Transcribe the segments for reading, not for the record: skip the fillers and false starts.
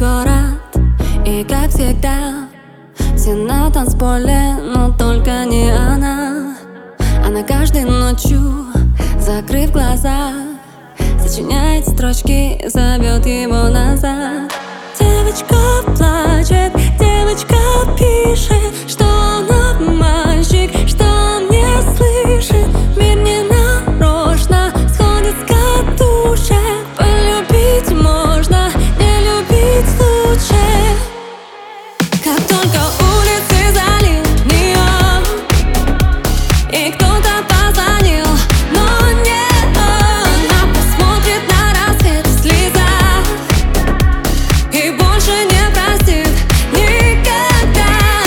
город, и как всегда все на танцполе, но только не она. Она каждой ночью, закрыв глаза, сочиняет строчки, зовет его назад. Девочка плачет, девочка пишет, что она мальчик, что он не слышит. Мир не нарочно сходит с катушек. Полюбить можно, не любить лучше. Как только улицы залил неон, и кто-то позвонил, но не он. Она посмотрит на рассвет в слезах и больше не простит никогда.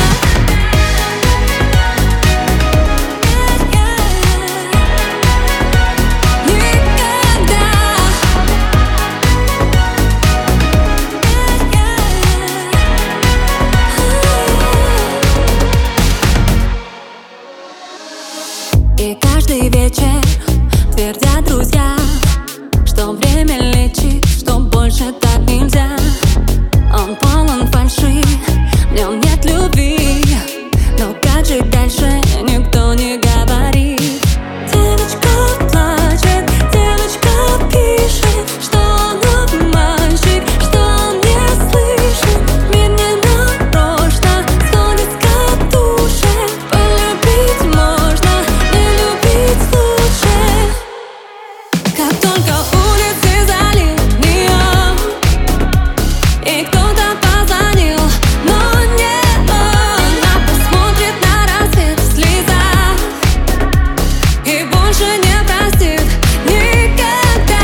И каждый вечер твердят друзья, что время лечит, что больше так нельзя. Он полон фальши, в нем нет любви, но как жить дальше, никто не говорит. Девочка плачет, девочка пишет, что она мальчик, что он не слышит. Мир не нарочно сходит с катушек. Полюбить можно, не любить лучше. Как только улицы залил неон, и кто-то позвонил, но не он. Она посмотрит на рассвет в слезах и больше не простит никогда.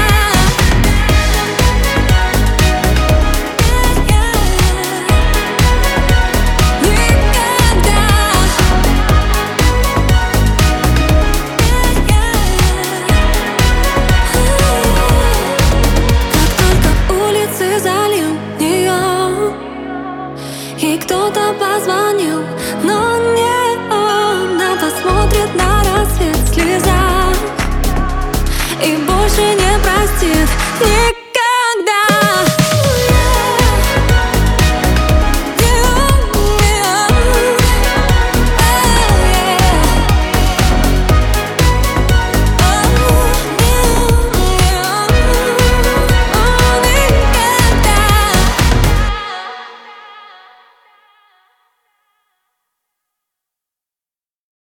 Как только улицы залил неон, и кто-то позвонил, но не он. Она посмотрит на рассвет в слезах и больше не простит никогда.